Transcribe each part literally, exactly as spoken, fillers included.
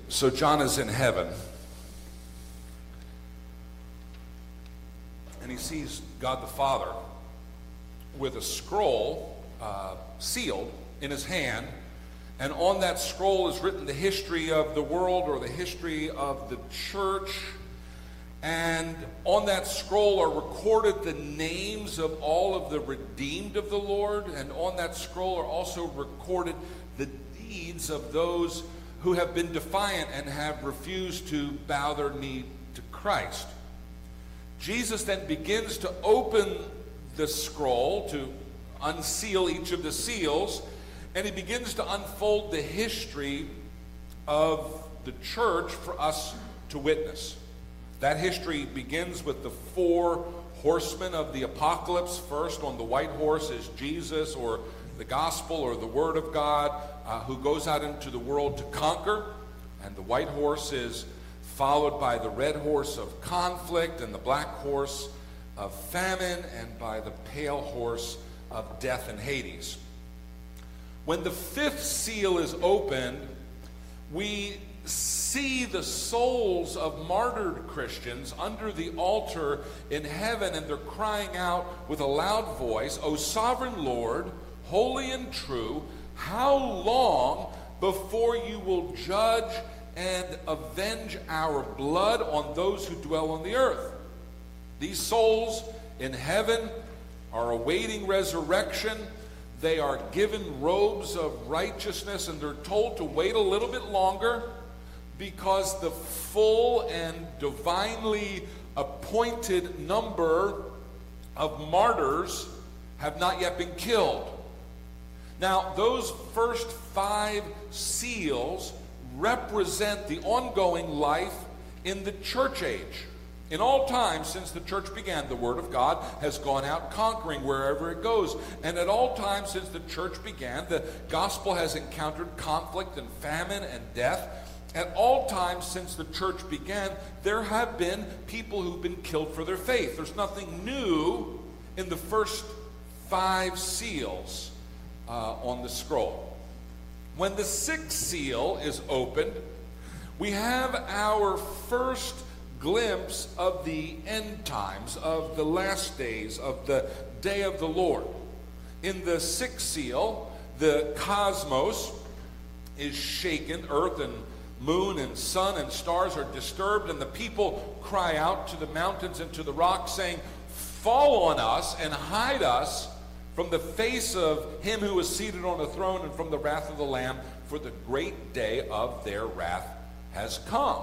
So John is in heaven, and he sees God the Father with a scroll uh, sealed in his hand, and on that scroll is written the history of the world or the history of the church, and on that scroll are recorded the names of all of the redeemed of the Lord, and on that scroll are also recorded the deeds of those who have been defiant and have refused to bow their knee to Christ. Jesus then begins to open the scroll, to unseal each of the seals, and he begins to unfold the history of the church for us to witness. That history begins with the four horsemen of the apocalypse. First, on the white horse is Jesus, or the gospel, or the word of God, uh, who goes out into the world to conquer. And the white horse is followed by the red horse of conflict, and the black horse of famine, and by the pale horse of death and Hades. When the fifth seal is opened, we see the souls of martyred Christians under the altar in heaven, and they're crying out with a loud voice, "O sovereign Lord, holy and true, how long before you will judge and avenge our blood on those who dwell on the earth?" These souls in heaven are awaiting resurrection. They are given robes of righteousness, and they're told to wait a little bit longer because the full and divinely appointed number of martyrs have not yet been killed. Now, those first five seals represent the ongoing life in the church age. In all time since the church began, the Word of God has gone out conquering wherever it goes. And at all times since the church began, the gospel has encountered conflict and famine and death. At all times since the church began, there have been people who've been killed for their faith. There's nothing new in the first five seals uh, on the scroll. When the sixth seal is opened, we have our first glimpse of the end times, of the last days, of the day of the Lord. In the sixth seal, the cosmos is shaken. Earth and moon and sun and stars are disturbed, and the people cry out to the mountains and to the rocks, saying, "Fall on us and hide us from the face of him who is seated on the throne and from the wrath of the Lamb, for the great day of their wrath has come."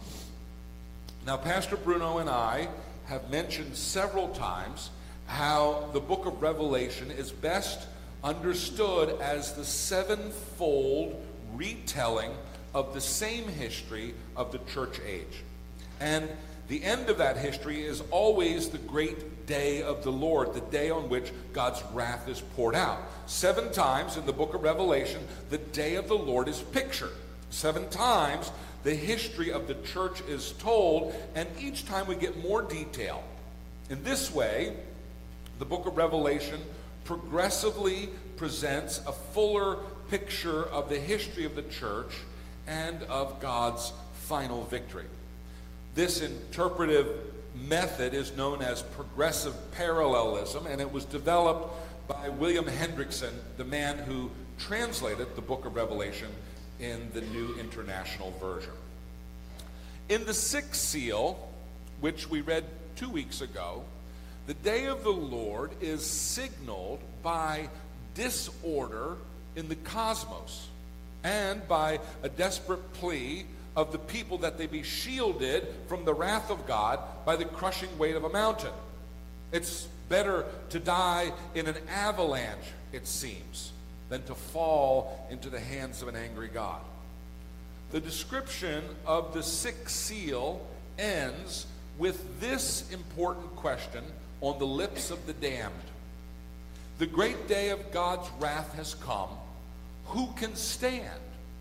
Now, Pastor Bruno and I have mentioned several times how the book of Revelation is best understood as the sevenfold retelling of the same history of the church age. And the end of that history is always the great day of the Lord, the day on which God's wrath is poured out. Seven times in the book of Revelation, the day of the Lord is pictured. Seven times the history of the church is told, and each time we get more detail. In this way, the book of Revelation progressively presents a fuller picture of the history of the church and of God's final victory. This interpretive method is known as progressive parallelism, and it was developed by William Hendrickson, the man who translated the book of Revelation in the New International Version. In the sixth seal, which we read two weeks ago, the day of the Lord is signaled by disorder in the cosmos and by a desperate plea of the people that they be shielded from the wrath of God by the crushing weight of a mountain. It's better to die in an avalanche, it seems, than to fall into the hands of an angry God. The description of the sixth seal ends with this important question on the lips of the damned. The great day of God's wrath has come. Who can stand?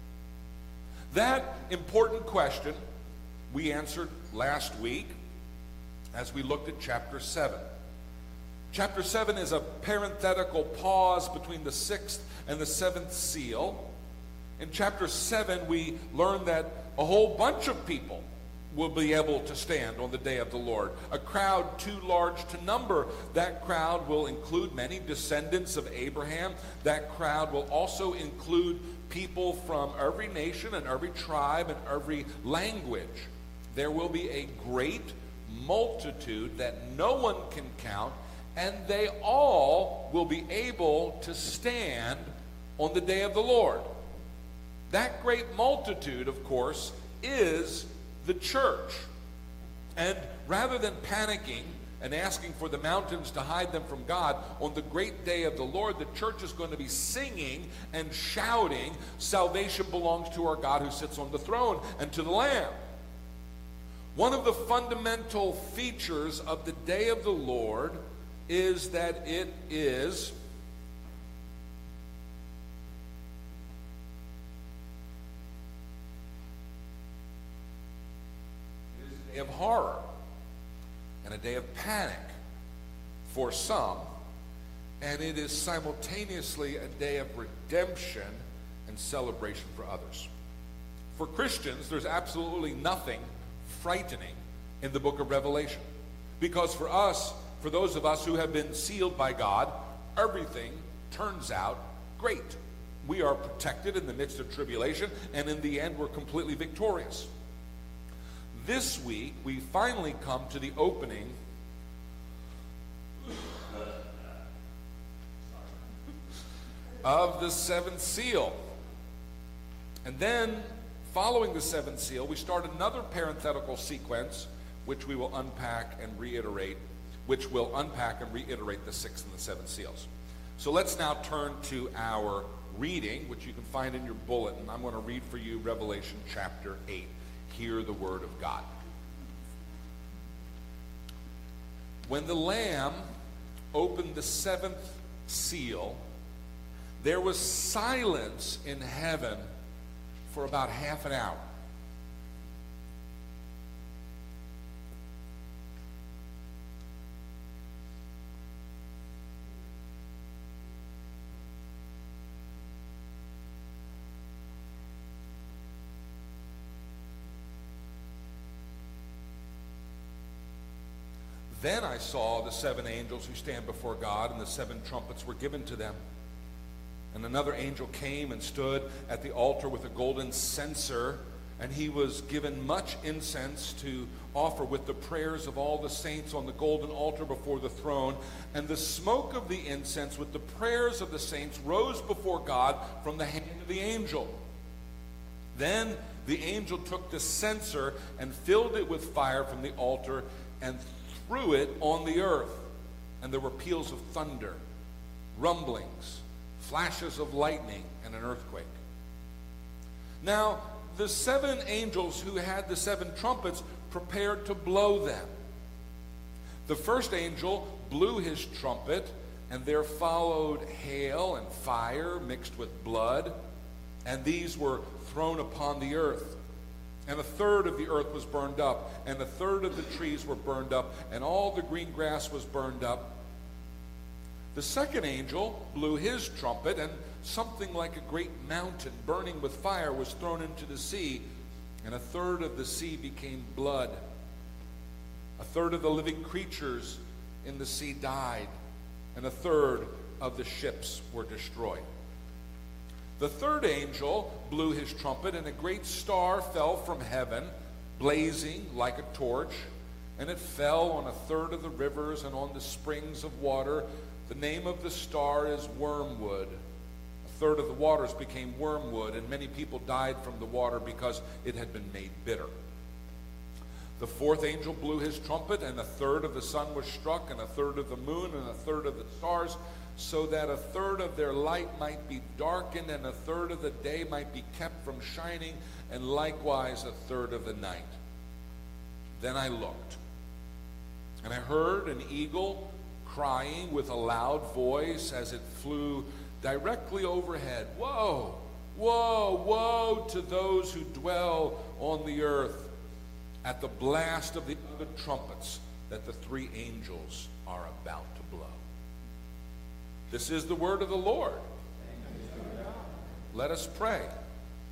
That important question we answered last week as we looked at chapter seven. Chapter seven is a parenthetical pause between the sixth and the seventh seal, In chapter seven, we learn that a whole bunch of people will be able to stand on the day of the Lord. A crowd too large to number. That crowd will include many descendants of Abraham. That crowd will also include people from every nation and every tribe and every language. There will be a great multitude that no one can count, and they all will be able to stand on the day of the Lord. That great multitude, of course, is the church. And rather than panicking and asking for the mountains to hide them from God, on the great day of the Lord, the church is going to be singing and shouting, "Salvation belongs to our God who sits on the throne and to the Lamb." One of the fundamental features of the day of the Lord is that it is a day of horror and a day of panic for some, and it is simultaneously a day of redemption and celebration for others. For Christians, there's absolutely nothing frightening in the book of Revelation, because for us, for those of us who have been sealed by God, everything turns out great. We are protected in the midst of tribulation, and in the end, we're completely victorious. This week, we finally come to the opening of the seventh seal. And then, following the seventh seal, we start another parenthetical sequence, which we will unpack and reiterate, which will unpack and reiterate the sixth and the seventh seals. So let's now turn to our reading, which you can find in your bulletin. I'm going to read for you Revelation chapter eight. Hear the word of God. When the Lamb opened the seventh seal, there was silence in heaven for about half an hour. Then I saw the seven angels who stand before God, and the seven trumpets were given to them. And another angel came and stood at the altar with a golden censer, and he was given much incense to offer with the prayers of all the saints on the golden altar before the throne. And the smoke of the incense with the prayers of the saints rose before God from the hand of the angel. Then the angel took the censer and filled it with fire from the altar and threw it on the earth. And there were peals of thunder, rumblings, flashes of lightning, and an earthquake. Now, the seven angels who had the seven trumpets prepared to blow them. The first angel blew his trumpet, and there followed hail and fire mixed with blood, and these were thrown upon the earth. And a third of the earth was burned up, and a third of the trees were burned up, and all the green grass was burned up. The second angel blew his trumpet, and something like a great mountain burning with fire was thrown into the sea, and a third of the sea became blood. A third of the living creatures in the sea died, and a third of the ships were destroyed. The third angel blew his trumpet, and a great star fell from heaven, blazing like a torch, and it fell on a third of the rivers and on the springs of water. The name of the star is Wormwood. A third of the waters became wormwood, and many people died from the water because it had been made bitter. The fourth angel blew his trumpet, and a third of the sun was struck, and a third of the moon, and a third of the stars, so that a third of their light might be darkened, and a third of the day might be kept from shining, and likewise a third of the night. Then I looked, and I heard an eagle crying with a loud voice as it flew directly overhead. Woe, woe, woe to those who dwell on the earth at the blast of the other trumpets that the three angels are about to blow. This is the word of the Lord. Let us pray.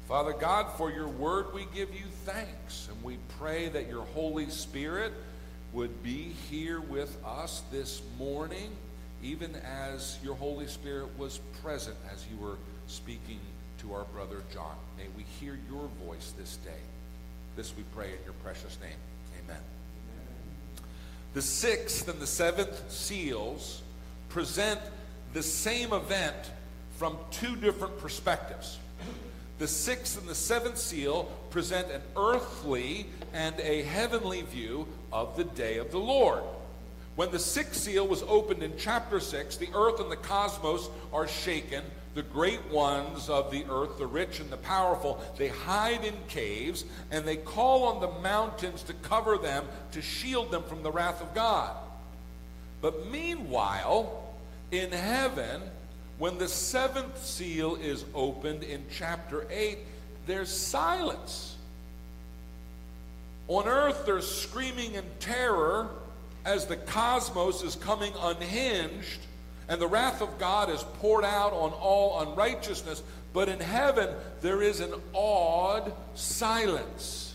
Father God, for your word we give you thanks, and we pray that your Holy Spirit would be here with us this morning, even as your Holy Spirit was present as you were speaking to our brother John. May we hear your voice this day. This we pray in your precious name. Amen. The sixth and the seventh seals present the same event from two different perspectives. The sixth and the seventh seal present an earthly and a heavenly view of the day of the Lord. When the sixth seal was opened in chapter six, the earth and the cosmos are shaken. The great ones of the earth, the rich and the powerful, they hide in caves, and they call on the mountains to cover them, to shield them from the wrath of God. But meanwhile, in heaven, when the seventh seal is opened in chapter eight, there's silence. On earth, there's screaming and terror as the cosmos is coming unhinged, and the wrath of God is poured out on all unrighteousness. But in heaven, there is an awed silence.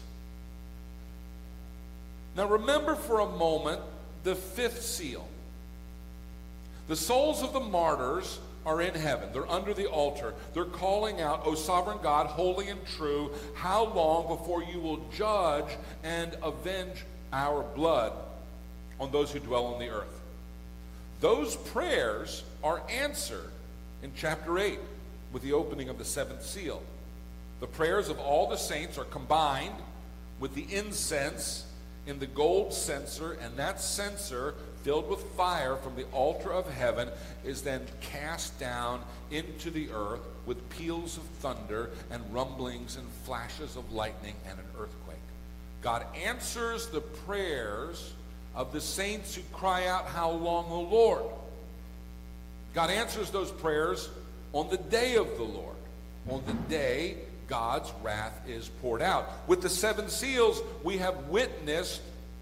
Now remember for a moment the fifth seal. The souls of the martyrs are in heaven. They're under the altar. They're calling out, O sovereign God, holy and true, how long before you will judge and avenge our blood on those who dwell on the earth? Those prayers are answered in chapter eight with the opening of the seventh seal. The prayers of all the saints are combined with the incense in the gold censer, and that censer filled with fire from the altar of heaven is then cast down into the earth with peals of thunder and rumblings and flashes of lightning and an earthquake. God answers the prayers of the saints who cry out, how long, O Lord? God answers those prayers on the day of the Lord, on the day God's wrath is poured out. With the seven seals, we have witnessed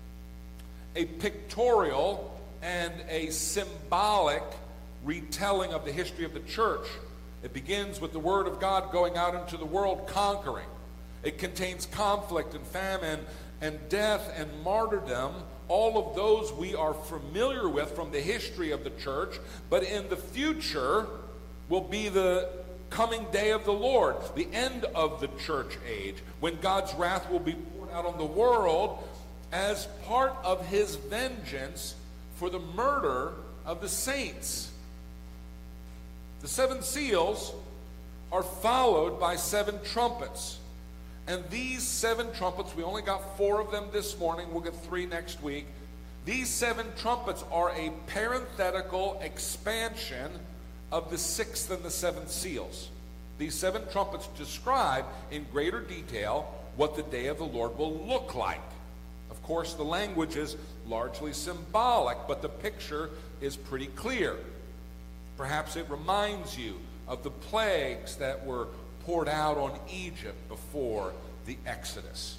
a pictorial and a symbolic retelling of the history of the church. It begins with the word of God going out into the world conquering. It contains conflict and famine and death and martyrdom, all of those we are familiar with from the history of the church, but in the future will be the coming day of the Lord, the end of the church age, when God's wrath will be poured out on the world as part of his vengeance for the murder of the saints. The seven seals are followed by seven trumpets. And these seven trumpets, we only got four of them this morning, we'll get three next week. These seven trumpets are a parenthetical expansion of the sixth and the seventh seals. These seven trumpets describe in greater detail what the day of the Lord will look like. Of course, the language is largely symbolic, but the picture is pretty clear. Perhaps it reminds you of the plagues that were poured out on Egypt before the Exodus.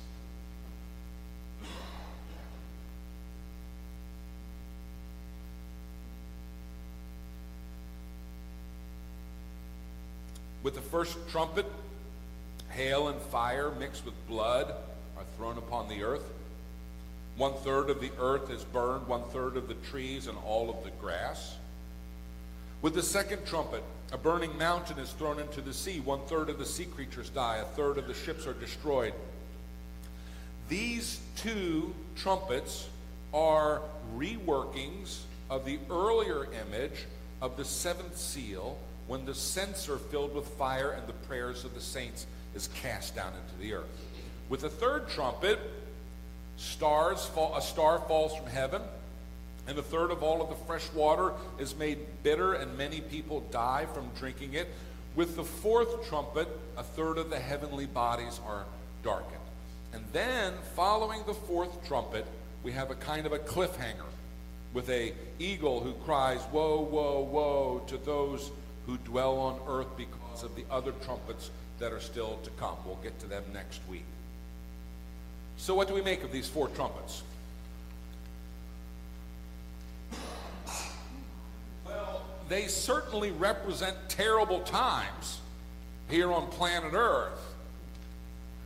With the first trumpet, hail and fire mixed with blood are thrown upon the earth. One third of the earth is burned, one third of the trees and all of the grass. With the second trumpet, a burning mountain is thrown into the sea. One third of the sea creatures die, a third of the ships are destroyed. These two trumpets are reworkings of the earlier image of the seventh seal, when the censer filled with fire and the prayers of the saints is cast down into the earth. With the third trumpet, stars fall, a star falls from heaven, and a third of all of the fresh water is made bitter, and many people die from drinking it. With the fourth trumpet, a third of the heavenly bodies are darkened. And then, following the fourth trumpet, we have a kind of a cliffhanger with a eagle who cries, woe, woe, woe, to those who dwell on earth because of the other trumpets that are still to come. We'll get to them next week. So what do we make of these four trumpets? Well, they certainly represent terrible times here on planet Earth.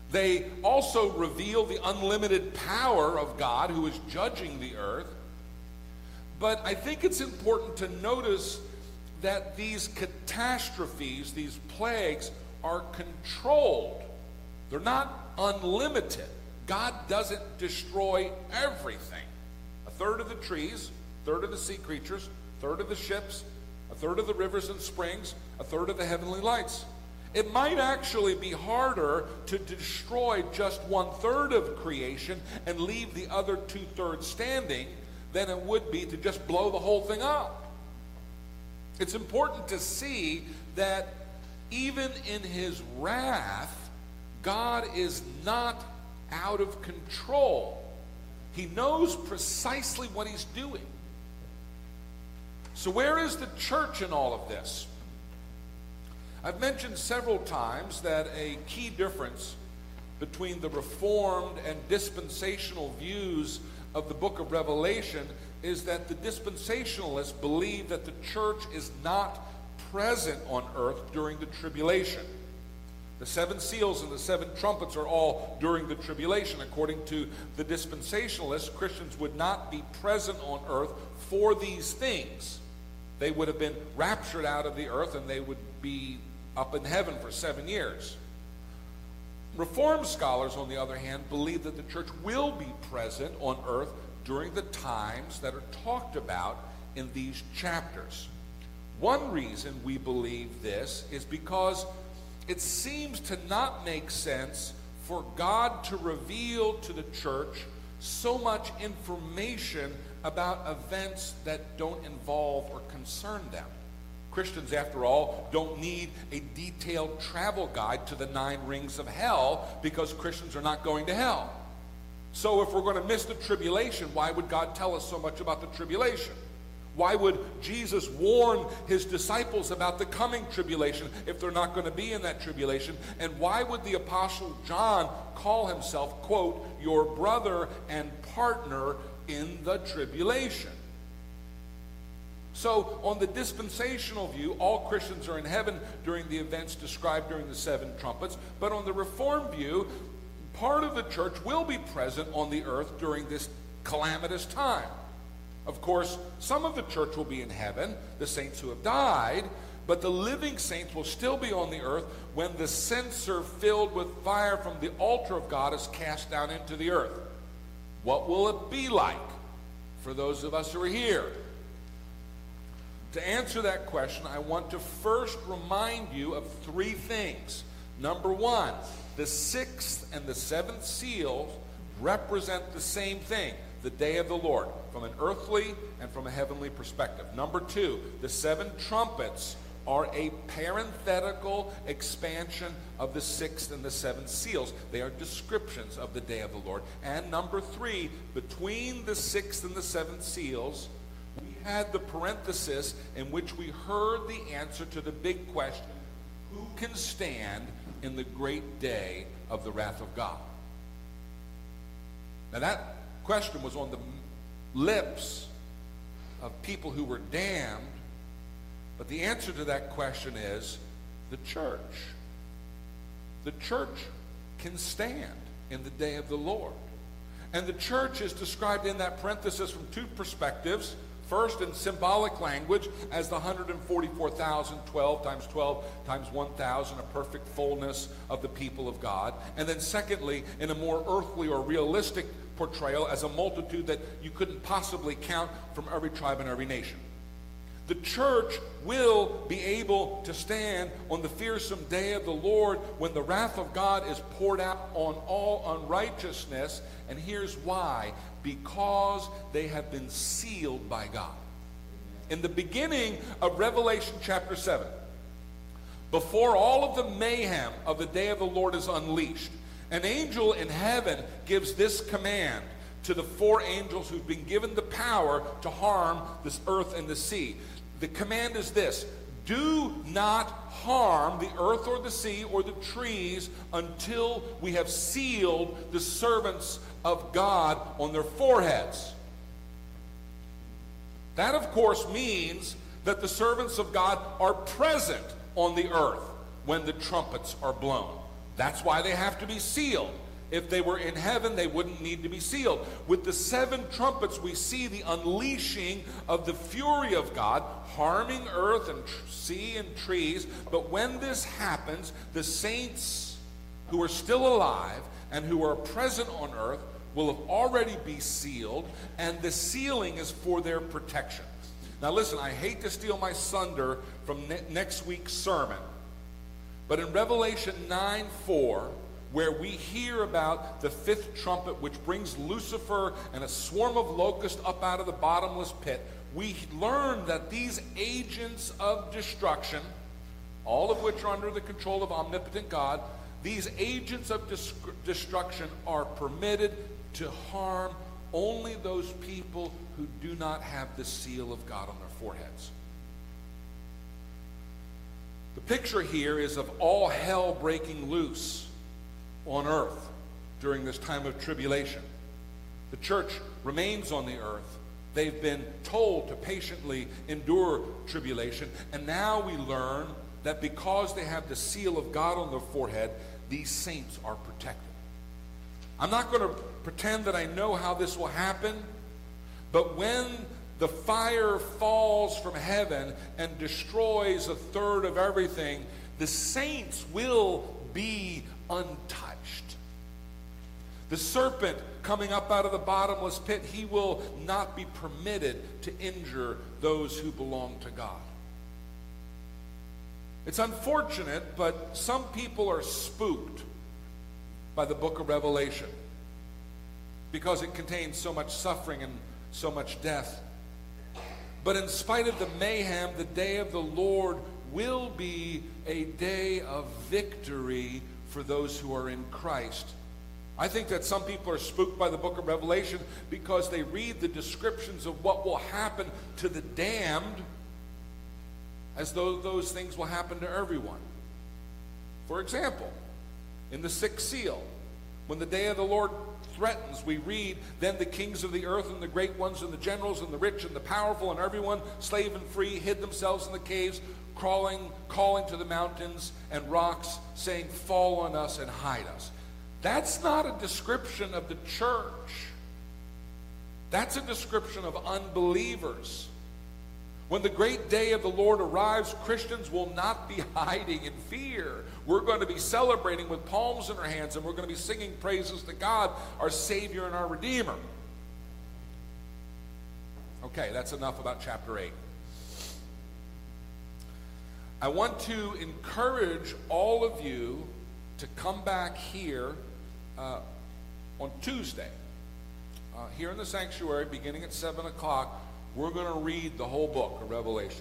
They also reveal the unlimited power of God who is judging the earth. But I think it's important to notice that these catastrophes, these plagues, are controlled. They're not unlimited. God doesn't destroy everything. A third of the trees, a third of the sea creatures, a third of the ships, a third of the rivers and springs, a third of the heavenly lights. It might actually be harder to destroy just one third of creation and leave the other two thirds standing than it would be to just blow the whole thing up. It's important to see that even in his wrath, God is not out of control. He knows precisely what he's doing. So where is the church in all of this? I've mentioned several times that a key difference between the Reformed and dispensational views of the book of Revelation is that the dispensationalists believe that the church is not present on earth during the tribulation. The seven seals and the seven trumpets are all during the tribulation. According to the dispensationalists, Christians would not be present on earth for these things. They would have been raptured out of the earth and they would be up in heaven for seven years. Reformed scholars, on the other hand, believe that the church will be present on earth during the times that are talked about in these chapters. One reason we believe this is because it seems to not make sense for God to reveal to the church so much information about events that don't involve or concern them. Christians, after all, don't need a detailed travel guide to the nine rings of hell because Christians are not going to hell. So if we're going to miss the tribulation, why would God tell us so much about the tribulation? Why would Jesus warn his disciples about the coming tribulation if they're not going to be in that tribulation? And why would the Apostle John call himself, quote, your brother and partner in the tribulation? So on the dispensational view, all Christians are in heaven during the events described during the seven trumpets. But on the Reformed view, part of the church will be present on the earth during this calamitous time. Of course, some of the church will be in heaven, the saints who have died, but the living saints will still be on the earth when the censer filled with fire from the altar of God is cast down into the earth. What will it be like for those of us who are here? To answer that question, I want to first remind you of three things. Number one, the sixth and the seventh seals represent the same thing, the day of the Lord, from an earthly and from a heavenly perspective. Number two, the seven trumpets are a parenthetical expansion of the sixth and the seventh seals. They are descriptions of the day of the Lord. And number three, between the sixth and the seventh seals, we had the parenthesis in which we heard the answer to the big question, who can stand in the great day of the wrath of God? Now that question was on the lips of people who were damned, but the answer to that question is the church. The church can stand in the day of the Lord. And the church is described in that parenthesis from two perspectives. First, in symbolic language, as the one hundred forty-four thousand, twelve times twelve times one thousand, a perfect fullness of the people of God. And then secondly, in a more earthly or realistic portrayal, as a multitude that you couldn't possibly count from every tribe and every nation. The church will be able to stand on the fearsome day of the Lord when the wrath of God is poured out on all unrighteousness. And here's why. Because they have been sealed by God. In the beginning of Revelation chapter seven, before all of the mayhem of the day of the Lord is unleashed, an angel in heaven gives this command to the four angels who've been given the power to harm this earth and the sea. The command is this: do not harm the earth or the sea or the trees until we have sealed the servants of God on their foreheads. That, of course, means that the servants of God are present on the earth when the trumpets are blown. That's why they have to be sealed. If they were in heaven, they wouldn't need to be sealed. With the seven trumpets, we see the unleashing of the fury of God, harming earth and tr- sea and trees. But when this happens, the saints who are still alive and who are present on earth will have already be sealed, and the sealing is for their protection. Now listen, I hate to steal my thunder from ne- next week's sermon, but in Revelation nine four, where we hear about the fifth trumpet, which brings Lucifer and a swarm of locusts up out of the bottomless pit, we learn that these agents of destruction, all of which are under the control of omnipotent God, these agents of dis- destruction are permitted to harm only those people who do not have the seal of God on their foreheads. The picture here is of all hell breaking loose on earth during this time of tribulation. The church remains on the earth. They've been told to patiently endure tribulation, and now we learn that because they have the seal of God on their forehead, these saints are protected. I'm not going to pretend that I know how this will happen, but when the fire falls from heaven and destroys a third of everything, the saints will be untouched. The serpent coming up out of the bottomless pit, he will not be permitted to injure those who belong to God. It's unfortunate, but some people are spooked by the book of Revelation because it contains so much suffering and so much death. But in spite of the mayhem, the day of the Lord will be a day of victory for those who are in Christ. I think that some people are spooked by the book of Revelation because they read the descriptions of what will happen to the damned as though those things will happen to everyone. For example, in the sixth seal, when the day of the Lord threatens, we read, then the kings of the earth and the great ones and the generals and the rich and the powerful and everyone, slave and free, hid themselves in the caves, crawling, calling to the mountains and rocks, saying, fall on us and hide us. That's not a description of the church. That's a description of unbelievers. When the great day of the Lord arrives, Christians will not be hiding in fear. We're going to be celebrating with palms in our hands, and we're going to be singing praises to God, our Savior and our Redeemer. Okay, that's enough about chapter eight. I want to encourage all of you to come back here uh, on Tuesday. Uh, here in the sanctuary, beginning at seven o'clock, we're going to read the whole book of Revelation.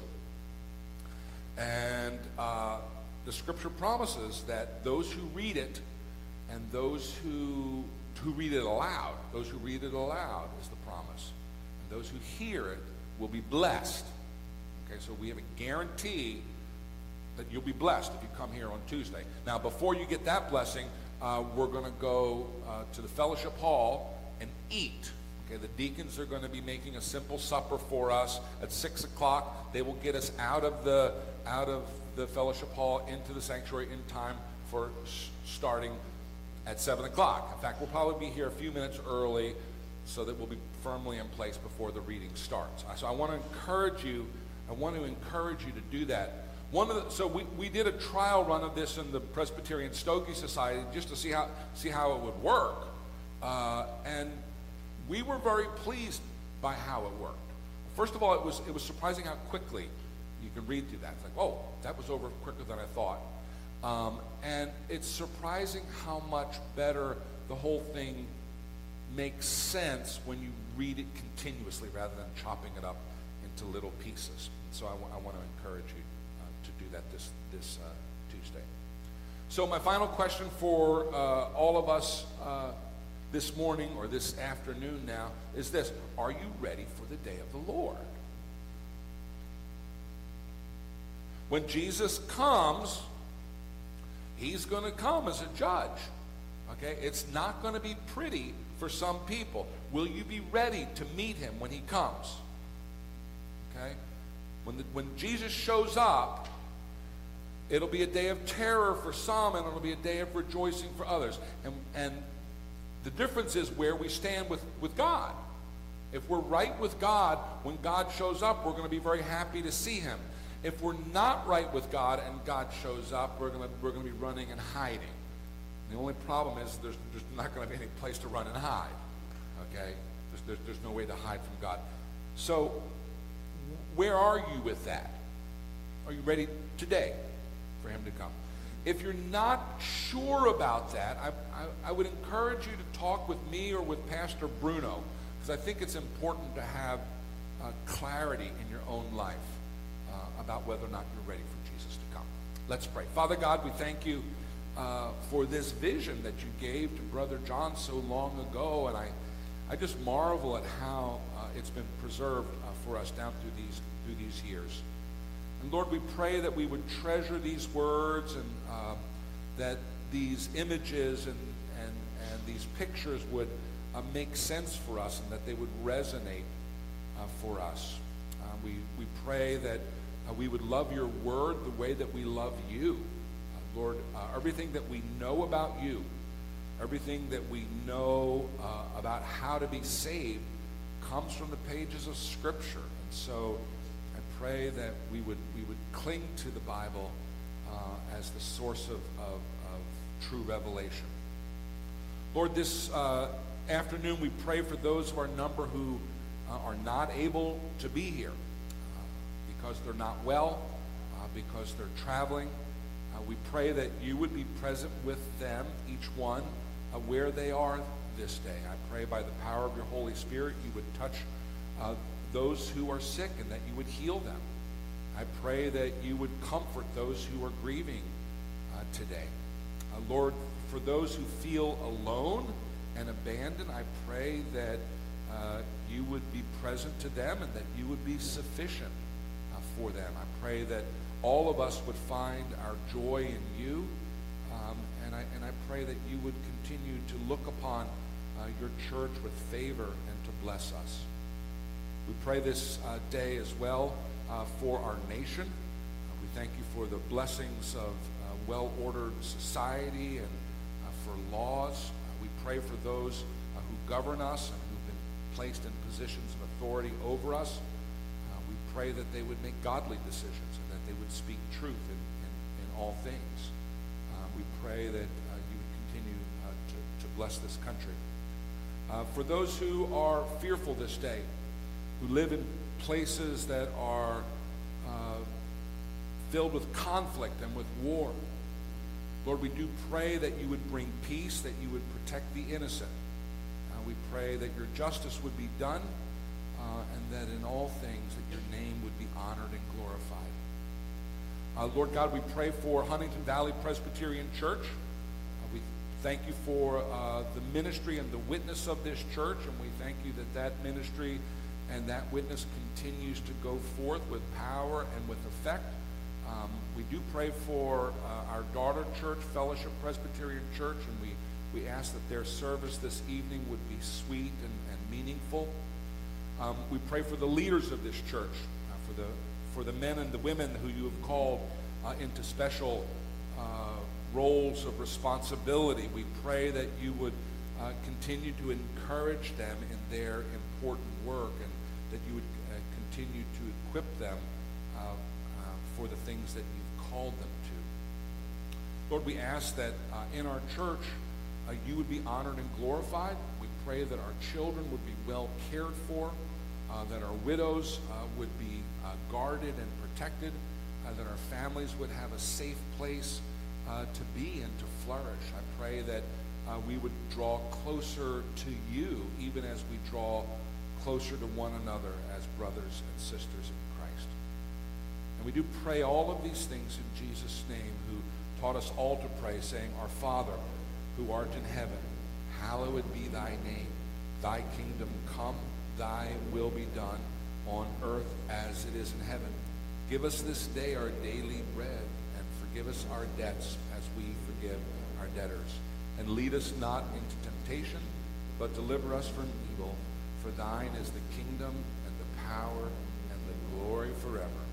And uh, the scripture promises that those who read it and those who, who read it aloud, those who read it aloud is the promise. And those who hear it will be blessed. Okay, so we have a guarantee that you'll be blessed if you come here on Tuesday. Now, before you get that blessing, uh, we're going to go uh, to the fellowship hall and eat. Okay, the deacons are going to be making a simple supper for us at six o'clock. They will get us out of the out of the fellowship hall into the sanctuary in time for sh- starting at seven o'clock. In fact, we'll probably be here a few minutes early so that we'll be firmly in place before the reading starts. So I want to encourage you. I want to encourage you to do that. One of the, so we, we did a trial run of this in the Presbyterian Stogie Society just to see how see how it would work, uh, and we were very pleased by how it worked. First of all, it was it was surprising how quickly you can read through that. It's like, oh, that was over quicker than I thought, um, and it's surprising how much better the whole thing makes sense when you read it continuously rather than chopping it up into little pieces. And so I, w- I want to encourage you to do that this this uh, Tuesday. So my final question for uh, all of us uh, this morning or this afternoon now is this: are you ready for the day of the Lord? When Jesus comes, he's going to come as a judge. Okay, it's not going to be pretty for some people. Will you be ready to meet him when he comes? Okay, when the, when Jesus shows up, It'll be a day of terror for some, and it'll be a day of rejoicing for others. And, and the difference is where we stand with, with God. If we're right with God, when God shows up, we're going to be very happy to see him. If we're not right with God and God shows up, we're going to, we're going to be running and hiding. The only problem is there's, there's not going to be any place to run and hide. Okay? There's, there's, there's no way to hide from God. So, where are you with that? Are you ready today for him to come? If you're not sure about that, I, I, I would encourage you to talk with me or with Pastor Bruno, because I think it's important to have uh, clarity in your own life uh, about whether or not you're ready for Jesus to come. Let's pray. Father God, we thank you uh, for this vision that you gave to Brother John so long ago, and I, I just marvel at how uh, it's been preserved uh, for us down through these through these years. And Lord, we pray that we would treasure these words, and uh, that these images and, and, and these pictures would uh, make sense for us, and that they would resonate uh, for us. Uh, we, we pray that uh, we would love your word the way that we love you. Uh, Lord, uh, everything that we know about you, everything that we know uh, about how to be saved comes from the pages of Scripture. And so I pray that we would we would cling to the Bible uh, as the source of, of, of true revelation. Lord, this uh, afternoon we pray for those of our number who uh, are not able to be here uh, because they're not well, uh, because they're traveling. Uh, we pray that you would be present with them, each one, uh, where they are this day. I pray by the power of your Holy Spirit you would touch uh, those who are sick, and that you would heal them. I pray that you would comfort those who are grieving uh, today. Uh, Lord, for those who feel alone and abandoned, I pray that uh, you would be present to them, and that you would be sufficient uh, for them. I pray that all of us would find our joy in you, um, and, I, and I pray that you would continue to look upon uh, your church with favor and to bless us. We pray this uh, day as well uh, for our nation. Uh, we thank you for the blessings of uh, well-ordered society and uh, for laws. Uh, we pray for those uh, who govern us and who've been placed in positions of authority over us. Uh, we pray that they would make godly decisions, and that they would speak truth in, in, in all things. Uh, we pray that uh, you would continue uh, to, to bless this country. Uh, for those who are fearful this day, who live in places that are uh, filled with conflict and with war, Lord, we do pray that you would bring peace, that you would protect the innocent. Uh, we pray that your justice would be done, uh, and that in all things that your name would be honored and glorified. Uh, Lord God, we pray for Huntington Valley Presbyterian Church. Uh, we thank you for uh, the ministry and the witness of this church, and we thank you that that ministry and that witness continues to go forth with power and with effect. Um, we do pray for uh, our daughter church, Fellowship Presbyterian Church, and we, we ask that their service this evening would be sweet and, and meaningful. Um, we pray for the leaders of this church, uh, for the for the men and the women who you have called uh, into special uh, roles of responsibility. We pray that you would uh, continue to encourage them in their important work, and that you would uh, continue to equip them uh, uh, for the things that you've called them to. Lord, we ask that uh, in our church uh, you would be honored and glorified. We pray that our children would be well cared for, uh, that our widows uh, would be uh, guarded and protected, uh, that our families would have a safe place uh, to be and to flourish. I pray that uh, we would draw closer to you, even as we draw closer to one another as brothers and sisters in Christ. And we do pray all of these things in Jesus' name, who taught us all to pray, saying, Our Father, who art in heaven, hallowed be thy name. Thy kingdom come, thy will be done, on earth as it is in heaven. Give us this day our daily bread, and forgive us our debts as we forgive our debtors. And lead us not into temptation, but deliver us from evil. For thine is the kingdom and the power and the glory forever.